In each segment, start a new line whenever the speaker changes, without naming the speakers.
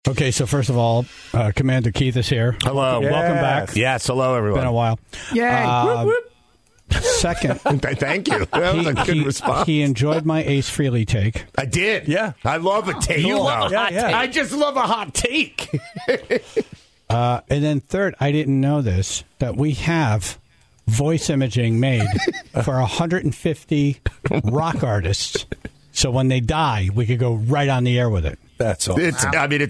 Okay, so first of all, Commander Keith is here.
Hello.
Yes.
Welcome back.
Yes, hello, everyone.
Been a while.
Yay.
Whoop, whoop.
Second,
Thank you. That was a good response.
he enjoyed my Ace Frehley take.
I did.
Yeah.
I love a take.
You love a
though.
hot take.
I just love a hot take.
And then third, I didn't know this, that we have voice imaging made for 150 rock artists. So when they die, we could go right on the air with it.
That's all.
It's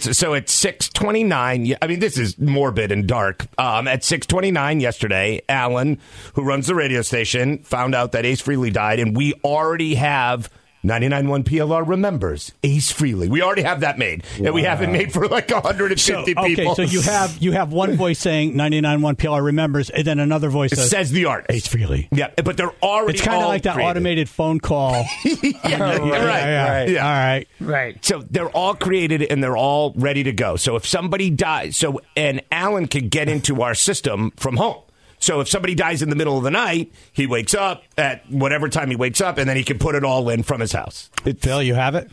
6:29. I mean, this is morbid and dark. At 6:29 yesterday, Alan, who runs the radio station, found out that Ace Frehley died, and we already have 99.1 PLR remembers Ace Frehley. We already have that made, and we have it made for like 150 people.
Okay, so you have one voice saying 99.1 PLR remembers, and then another voice
It says the artist.
Ace Frehley.
Yeah, but they're already.
It's kind of like that
created.
automated phone call.
Right.
Yeah. All right.
Right.
So they're all created and they're all ready to go. So if somebody dies, and Alan can get into our system from home. So if somebody dies in the middle of the night, he wakes up at whatever time he wakes up, and then he can put it all in from his house.
Phil, you have it?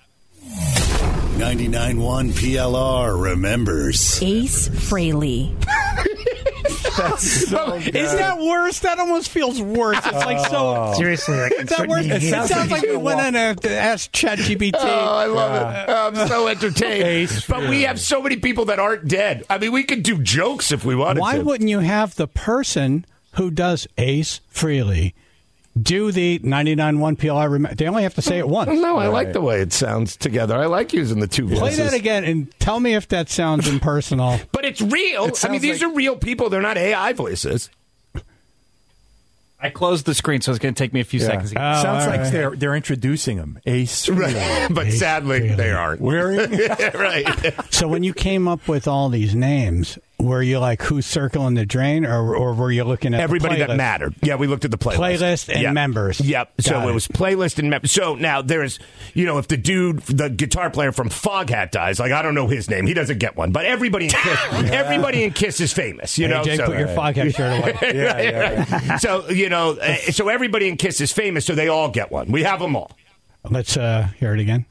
99.1 PLR remembers.
Ace Frehley.
That's so good.
Is that worse? That almost feels worse. It's like so.
Seriously, like
Is that worse? It sounds like we went in and asked ChatGPT.
Oh, I love it. I'm so entertained. But we have so many people that aren't dead. I mean, we could do jokes if we wanted
Why
to.
wouldn't you have the person who does Ace Frehley do the 99.1 PLR? They only have to say it once.
No, I like the way it sounds together. I like using the two
Play
voices.
that again and tell me if that sounds impersonal.
But it's real.
It
I mean,
sounds
these
like-
are real people. They're not AI voices.
I closed the screen, so it's going to take me a few seconds.
Oh,
Sounds
all
like
right.
they're introducing him. Ace Frehley.
But
Ace
sadly,
Frehley.
they aren't. Right.
So when you came up with all these names, were you like, who's circling the drain, or were you looking at
Everybody
the
that mattered. Yeah, we looked at the playlist.
Playlist and
Yep.
members.
Yep. So
Got
it
it.
was playlist and members. So now there's, if the guitar player from Foghat dies, like I don't know his name, he doesn't get one. But everybody in Kiss, everybody in Kiss is famous. You know,
Jake,
so,
put your Foghat shirt away.
So so everybody in Kiss is famous, so they all get one. We have them all.
Let's hear it again.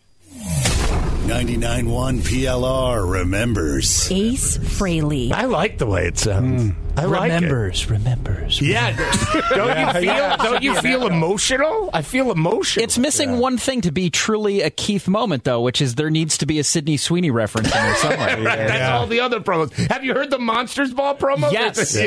99.1 PLR remembers.
Ace Frehley.
I like the way it sounds. I like it.
Remembers.
Yeah. Don't you feel emotional? I feel emotional.
It's missing one thing to be truly a Keith moment, though, which is there needs to be a Sidney Sweeney reference in there somewhere.
Right, that's all the other promos. Have you heard the Monsters Ball promo?
Yes.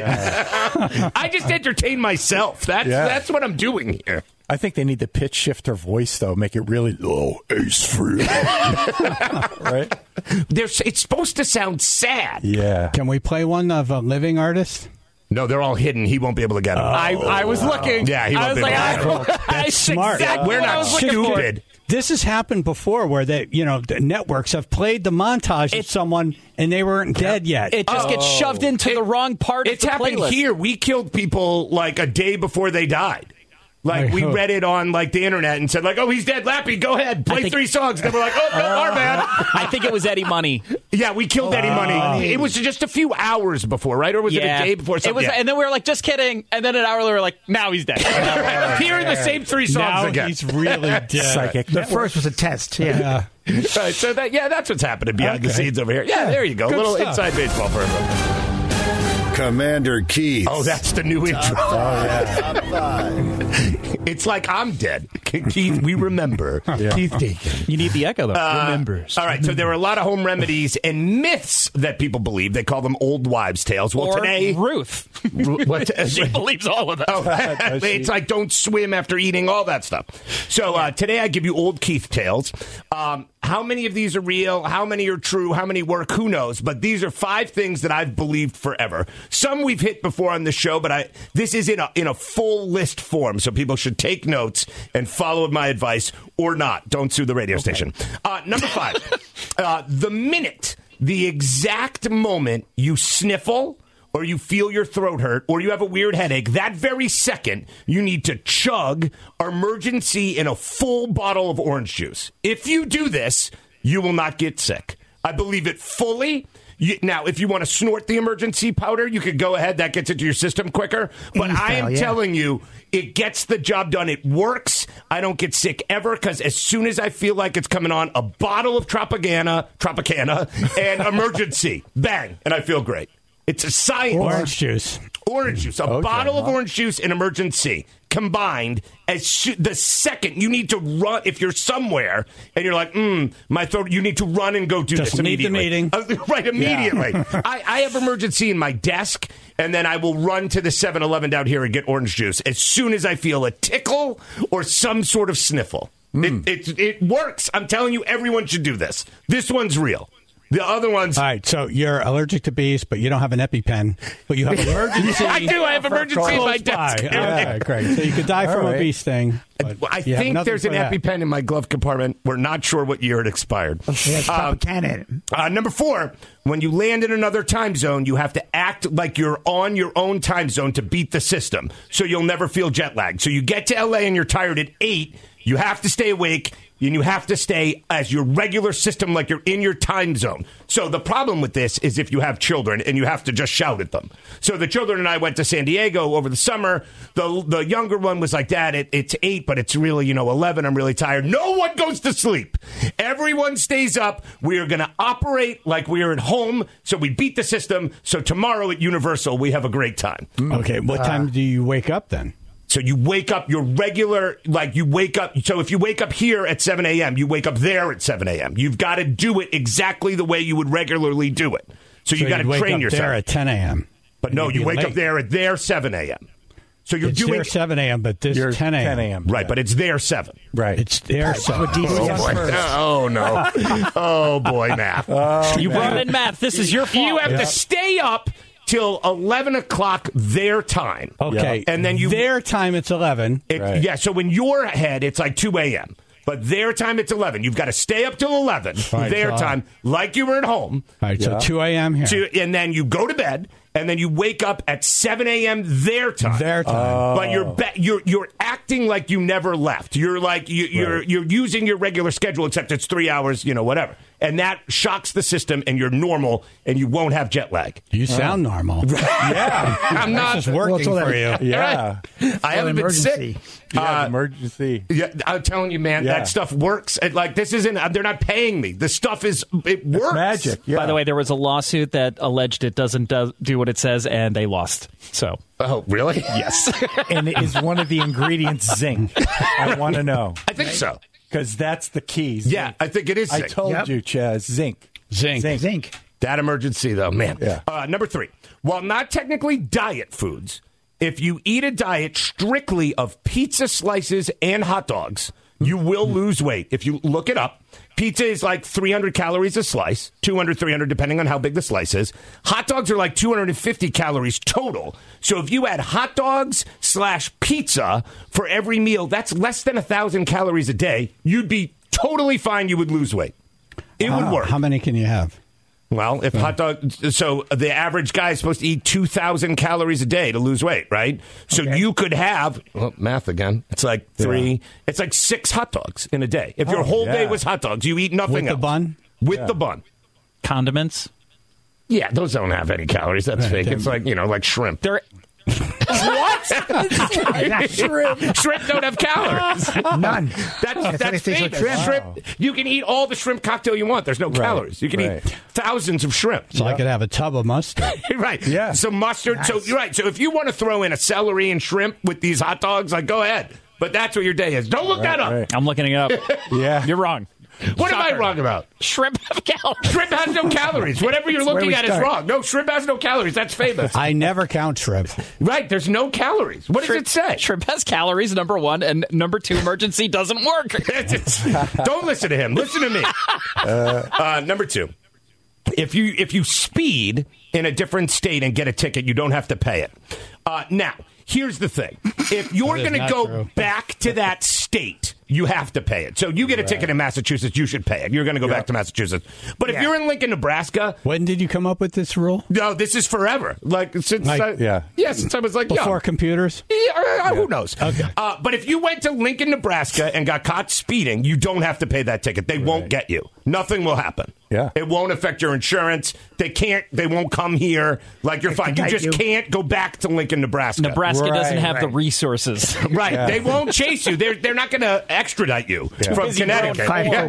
I just entertain myself. That's what I'm doing here.
I think they need to pitch shift her voice, though, make it really low. Ace Frehley. Right?
It's supposed to sound sad.
Yeah.
Can we play one of a living artist?
No, they're all hidden. He won't be able to get them.
I was looking.
Yeah, he
I
won't
was
be
like,
able to get them.
That's smart.
Exactly
We're
what I
not
was looking for.
stupid.
This has happened before where the networks have played the montage of someone and they weren't dead yet.
It just gets shoved into the wrong part of
It's
the
happened
playlist.
here. We killed people like a day before they died. Like, we read it on, like, the internet and said, like, oh, he's dead. Lappy, go ahead. Play 3 songs. And then we're like, oh, no, our bad.
I think it was Eddie Money.
Yeah, we killed Eddie Money. It was just a few hours before, right? Or was it a day before something?
It was, and then we were like, just kidding. And then an hour later, we were like, now he's dead.
Hearing the same 3 songs
now
again.
he's really dead.
Psychic.
The first was a test. Yeah.
Right, so that's what's happening behind the scenes over here. Yeah, there you go. A little
stuff.
inside baseball for everyone.
Commander Keith.
Oh, that's the new intro.
Top 5.
It's like I'm dead. Keith, we remember. Keith Dakin.
You need the echo, though. Remembers.
All right, so there are a lot of home remedies and myths that people believe. They call them old wives' tales. Well,
Or
today...
Ruth.
What,
She believes all of that.
Oh, it's like don't swim after eating, all that stuff. So today I give you old Keith tales. How many of these are real? How many are true? How many work? Who knows? But these are 5 things that I've believed forever. Some we've hit before on the show, but this is in a full list form, so people should take notes and follow my advice or not. Don't sue the radio station. Number 5, the exact moment you sniffle or you feel your throat hurt, or you have a weird headache, that very second, you need to chug Emergency in a full bottle of orange juice. If you do this, you will not get sick. I believe it fully. Now, if you want to snort the emergency powder, you could go ahead. That gets into your system quicker. But I am telling you, it gets the job done. It works. I don't get sick ever because as soon as I feel like it's coming on, a bottle of Tropicana, and emergency. Bang. And I feel great. It's a science.
Orange juice.
Orange juice. A bottle of orange juice and emergency combined. The second you need to run, if you're somewhere and you're like, my throat, you need to run and go do
Just
this immediately.
leave the meeting.
Right, immediately. I have emergency in my desk, and then I will run to the 7-Eleven down here and get orange juice as soon as I feel a tickle or some sort of sniffle. It works. I'm telling you, everyone should do this. This one's real. The other ones...
All right, so you're allergic to bees, but you don't have an EpiPen. But you have emergency...
I do. I have emergency in my desk.
Okay, great. So you could die from a bee sting.
I think there's an EpiPen in my glove compartment. We're not sure what year it expired.
It's Tropicana.
Number 4, when you land in another time zone, you have to act like you're on your own time zone to beat the system, so you'll never feel jet lagged. So you get to L.A. and you're tired at 8, you have to stay awake, and you have to stay as your regular system like you're in your time zone. So the problem with this is if you have children and you have to just shout at them. So the children and I went to San Diego over the summer. The younger one was like, Dad, it's 8, but it's really, 11. I'm really tired. No one goes to sleep. Everyone stays up. We are going to operate like we are at home. So we beat the system. So tomorrow at Universal, we have a great time.
Okay, what time do you wake up then?
So you wake up your regular, so if you wake up here at 7 a.m., you wake up there at 7 a.m. You've got to do it exactly the way you would regularly do it. So you got to train yourself.
There at 10 a.m.
But no, you wake up there at their 7 a.m. So you're
it's
doing
there 7 a.m., but this is 10 a.m.
Right, but it's there 7.
Right.
It's there 7.
Oh, no. Oh, boy, math.
You brought in math. This is your fault.
You have to stay up till 11 o'clock their time.
Okay.
And then
their time, it's 11.
Yeah, so in your head, it's like 2 a.m. But their time, it's 11. You've got to stay up till 11, their time, like you were at home.
All right, so 2 a.m. here.
And then you go to bed, and then you wake up at 7 a.m. their time.
Their time.
But you're acting like you never left. You're like you're using your regular schedule, except it's 3 hours, whatever. And that shocks the system, and you're normal, and you won't have jet lag.
You sound normal.
Yeah.
I'm not
just working for you.
Yeah.
I haven't been sick.
Emergency.
Yeah, I'm telling you, man, that stuff works. This isn't. They're not paying me. The stuff it works.
It's magic. Yeah.
By the way, there was a lawsuit that alleged it doesn't do what it says, and they lost. So.
Oh, really?
Yes.
And is one of the ingredients zinc? I want to know.
I think so.
Because that's the key. Zinc.
Yeah, I think it is zinc.
I told you, Chaz. Zinc.
Zinc.
That emergency, though, man.
Yeah.
Number 3. While not technically diet foods, if you eat a diet strictly of pizza slices and hot dogs, you will lose weight. If you look it up, pizza is like 300 calories a slice, 200, 300, depending on how big the slice is. Hot dogs are like 250 calories total. So if you had hot dogs / pizza for every meal, that's less than 1,000 calories a day. You'd be totally fine. You would lose weight. It would work.
How many can you have?
Well, if hot dog, so the average guy is supposed to eat 2,000 calories a day to lose weight, right? So you could have, math again. It's like 3. It's like 6 hot dogs in a day. If your whole day was hot dogs, you eat nothing else.
With the bun?
With the bun.
Condiments?
Yeah, those don't have any calories. That's fake. It's like, like shrimp.
They're...
What? Shrimp don't have calories.
None.
That's famous. Shrimp. You can eat all the shrimp cocktail you want. There's no calories. You can eat thousands of shrimp.
So I could have a tub of mustard.
Right.
Yeah.
Some mustard. Nice. So you're right. So if you want to throw in a celery and shrimp with these hot dogs, go ahead. But that's what your day is. Don't look that up.
Right.
I'm looking it up.
Yeah.
You're wrong.
What am I wrong about?
Shrimp have calories.
Shrimp has no calories. Whatever you're looking at is wrong. No, shrimp has no calories. That's famous.
I never count shrimp.
Right. There's no calories. What does it say?
Shrimp has calories, number 1, and number 2, emergency doesn't work.
Don't listen to him. Listen to me. Number 2. If you speed in a different state and get a ticket, you don't have to pay it. Now, here's the thing. If you're going to go back to that state, you have to pay it. So you get a ticket in Massachusetts, you should pay it. You're going to go back to Massachusetts. But if you're in Lincoln, Nebraska...
When did you come up with this rule?
No, this is forever. Since I was like
before computers?
Yeah, who knows?
Okay.
But if you went to Lincoln, Nebraska and got caught speeding, you don't have to pay that ticket. They won't get you. Nothing will happen.
Yeah.
It won't affect your insurance. They won't come here. Like, you're fine. You just can't go back to Lincoln, Nebraska.
Nebraska doesn't have the resources.
Right. Yeah. They won't chase you. They're not going to extradite you from Connecticut.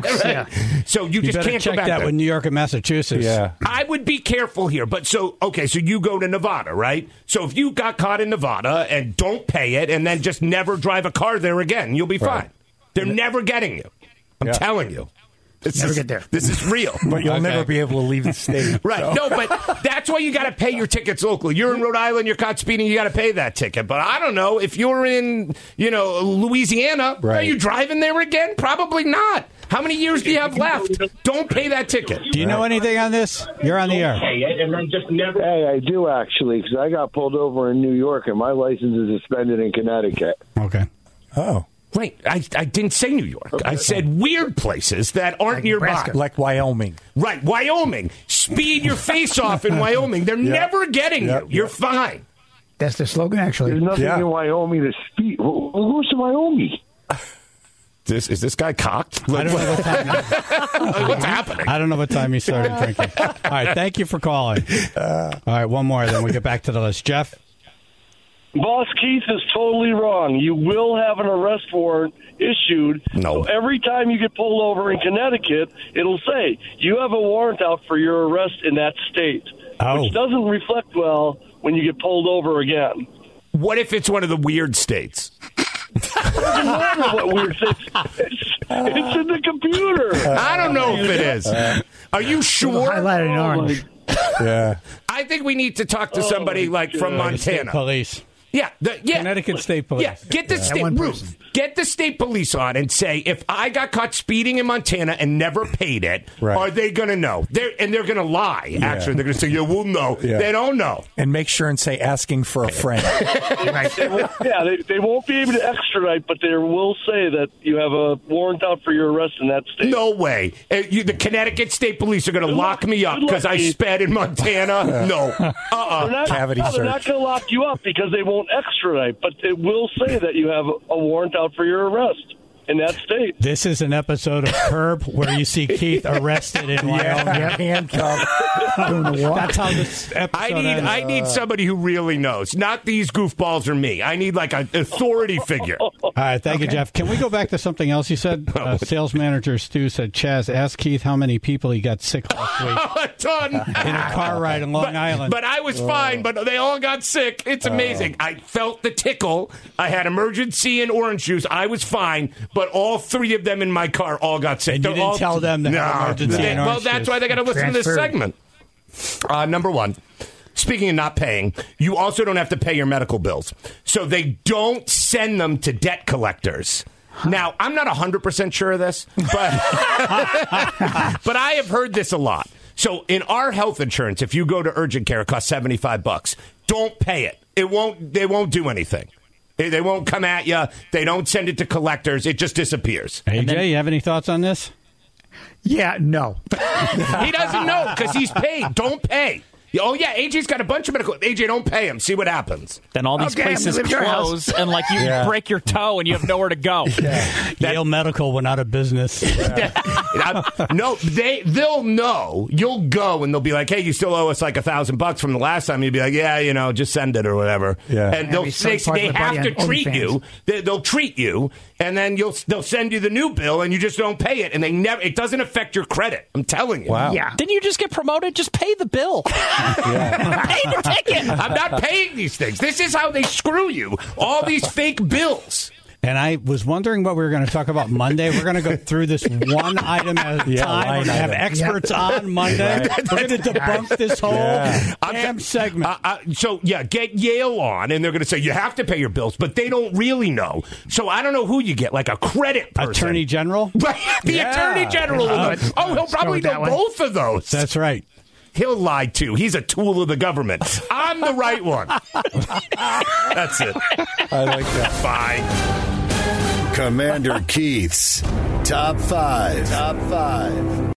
So you just can't
check
go back
that
there.
with New York and Massachusetts.
Yeah.
I would be careful here. But so you go to Nevada, right? So if you got caught in Nevada and don't pay it and then just never drive a car there again, you'll be fine. They're never getting you. I'm telling you.
Never get there.
This is real.
But you'll never be able to leave the state.
Right.
So.
No, but that's why you got to pay your tickets locally. You're in Rhode Island, you're caught speeding, you got to pay that ticket. But I don't know, if you're in, Louisiana, are you driving there again? Probably not. How many years do you have left? Don't pay that ticket.
Do you know anything on this? You're on the air.
Hey, I do actually, because I got pulled over in New York and my license is suspended in Connecticut.
Okay.
Oh.
Wait, I didn't say New York. Okay. I said weird places that aren't nearby.
Nebraska.
Like Wyoming.
Right, Wyoming. Speed your face off in Wyoming. They're never getting you. You're fine.
That's the slogan, actually.
There's nothing in Wyoming to speed. Who's to Wyoming?
Is this guy cocked?
I don't know what time.
What's happening?
I don't know what time he started drinking. All right, thank you for calling. All right, one more, then we'll get back to the list. Jeff?
Boss Keith is totally wrong. You will have an arrest warrant issued.
No.
So every time you get pulled over in Connecticut, it'll say, you have a warrant out for your arrest in that state, which doesn't reflect well when you get pulled over again.
What if it's one of the weird states?
It doesn't matter what weird states. It's in the computer.
I don't know if it is. Are you sure?
Highlighted in orange.
Yeah.
I think we need to talk to somebody from Montana.
State police.
Yeah,
Connecticut State Police.
Yeah, get the state Ruth. Get the state police on and say, if I got caught speeding in Montana and never paid it, are they going to know? They're going to lie.
Yeah.
Actually, they're going to say, "Yeah, we'll know." Yeah. They don't know.
And make sure and say asking for a friend.
They won't be able to extradite, but they will say that you have a warrant out for your arrest in that state.
No way. The Connecticut State Police are going to lock me up because I sped in Montana. No.
They're not going to lock you up because they won't extradite, but it will say that you have a warrant out for your arrest in that state.
This is an episode of Curb where you see Keith arrested in Wyoming.
Handcuffed.
That's how this episode ends.
I need somebody who really knows, not these goofballs or me. I need like an authority figure.
All right, thank you, Jeff. Can we go back to something else you said? Sales manager Stu said, Chaz, ask Keith how many people he got sick last week.
A ton.
In a car ride in Long Island.
But I was fine, but they all got sick. It's amazing. I felt the tickle. I had emergency and orange juice. I was fine, but all three of them in my car all got sick.
And you didn't tell them they had emergency and orange
Well, that's
juice.
why they got to listen to this segment. Number one, speaking of not paying, you also don't have to pay your medical bills. So they don't send them to debt collectors. Now, I'm not 100% sure of this, but but I have heard this a lot. So in our health insurance, if you go to urgent care, it costs $75. Don't pay it. They won't do anything. They won't come at you. They don't send it to collectors. It just disappears.
AJ, you have any thoughts on this?
Yeah, no.
He doesn't know because he's paid. Don't pay. Oh, yeah, AJ's got a bunch of medical. AJ, don't pay him. See what happens.
Then all these places close, and like you break your toe and you have nowhere to go.
Yale Medical went out of business.
No, they'll know. You'll go and they'll be like, "Hey, you still owe us like $1,000 from the last time." You'll be like, "Yeah, just send it or whatever."
Yeah.
And they have to treat you. They'll treat you, and then they'll send you the new bill, and you just don't pay it, and it doesn't affect your credit. I'm telling you.
Wow.
Yeah.
Didn't you just get promoted? Just pay the bill. Pay the ticket.
I'm not paying these things. This is how they screw you. All these fake bills.
And I was wondering what we were going to talk about Monday. We're going to go through this one item at a time. We're going to have experts on Monday. Right. We're going to debunk this whole damn segment.
Get Yale on, and they're going to say, you have to pay your bills, but they don't really know. So I don't know who you get, like a credit person.
Attorney General?
Right. The Attorney General will know. He'll probably know both of those.
That's right.
He'll lie, too. He's a tool of the government. I'm the right one. That's it.
I like that.
Bye.
Commander Keith's Top 5.